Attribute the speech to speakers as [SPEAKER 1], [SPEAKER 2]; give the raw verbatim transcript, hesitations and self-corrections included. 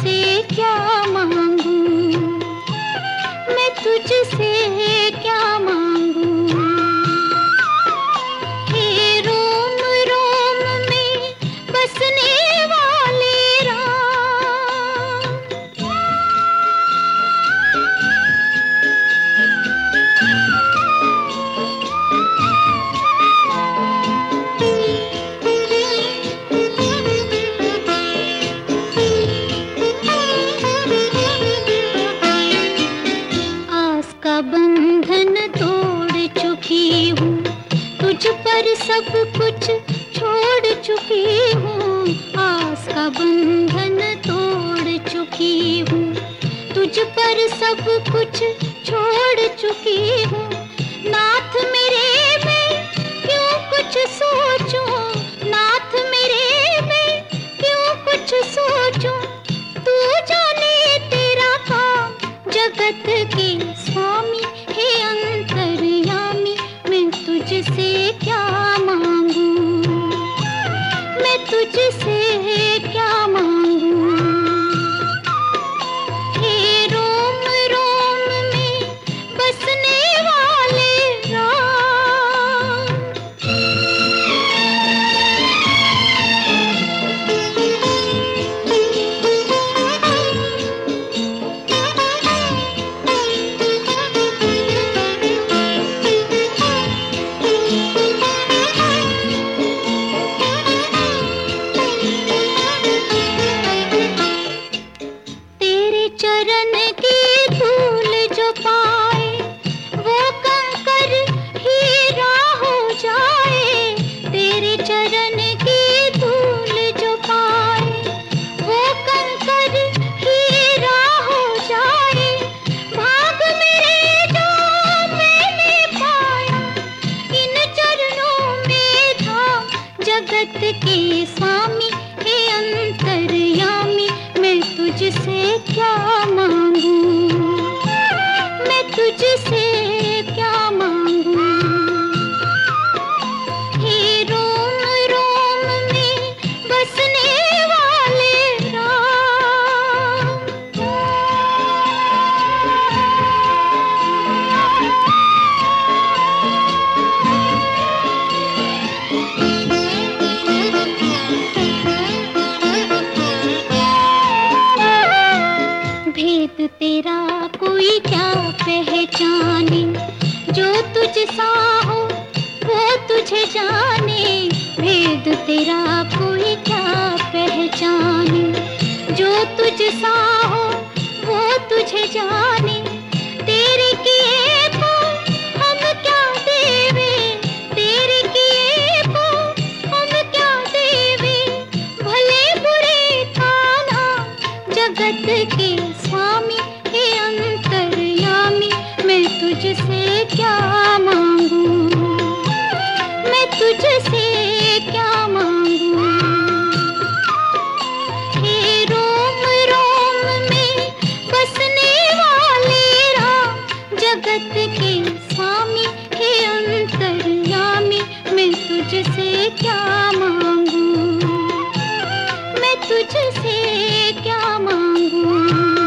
[SPEAKER 1] तुझसे क्या मांगू, मैं तुझसे क्या मांगू। हे रोम रोम में बसने वाले राम, आस का बंधन तोड़ चुकी हूँ, तुझ पर सब कुछ छोड़ चुकी हूँ। आस का बंधन तोड़ चुकी हूँ, तुझ पर सब कुछ छोड़ चुकी हूँ। नाथ मेरे मैं क्यों कुछ सोचूं, नाथ मेरे मैं क्यों कुछ सोचूं। तू जाने तेरा काम जगत के स्वामी, हे अंतर्यामी, मैं तुझसे क्या मांगू, मैं तुझसे क्या मांगू। हे रोम रोम में बसने वाले राम, तेरे चरण की धूल जो पाए वो कंकर हीरा हो जाए। तेरे चरण की धूल जो पाए वो कंकर हीरा हो जाए। भाग मेरे जो मैंने पाया इन चरणों में था जगत के स्वामी, हे अंतर्यामी, मैं तुझसे क्या मांगू, मैं तुझसे क्या मांगू। हे रोम रोम में बसने वाले राम, भेद तेरा कोई क्या पहचाने, जो तुझ सा हो वो तुझे जाने। भेद तेरा कोई क्या पहचाने, जो तुझ सा हो वो तुझे जाने। तेरे किए को हम क्या देवे, तेरे किए को हम क्या देवे। भले बुरे का नाम जगत के स्वामी, हे अंतर्यामी, मैं तुझसे क्या मांगू, मैं तुझसे क्या मांगू। हे रोम रोम में बसने वाले राम, जगत के स्वामी, हे अंतर्यामी, मैं तुझसे क्या मांगू, मैं तुझसे क्या मांगू।